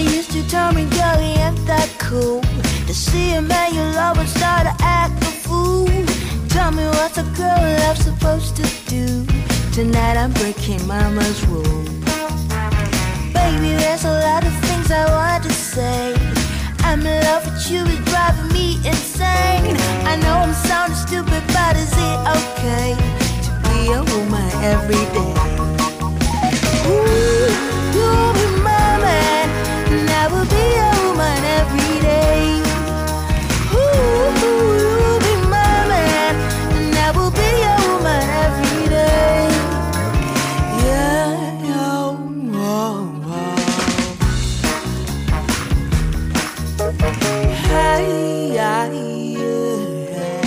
used to tell me, girl, he ain't that cool. To see a man you love and start to act a fool. Tell me what's a girl love supposed to do. Tonight I'm breaking mama's rule. Baby, there's a lot of things I want to say. I'm in love with you, it's driving me insane. I know I'm sounding stupid, but is it okay to be a woman every day? Ooh, you'll be my man, and I will be a woman every day. Ooh, you'll be my man, and I will be a woman every day. Yeah, oh, oh, oh. Hey, yeah, yeah.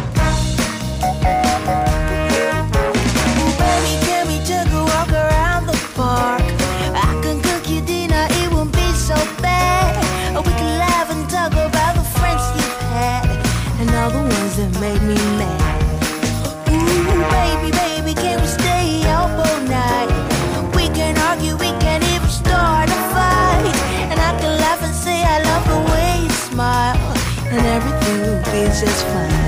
Baby, can we take a walk around the park? I can cook you dinner, it won't be so bad. We can laugh and talk about the friends you've had and all the ones that made me mad. Ooh, baby, baby, can we stay up all night? We can argue, we can even start a fight, and I can laugh and say I love the way you smile, and everything will be just fine.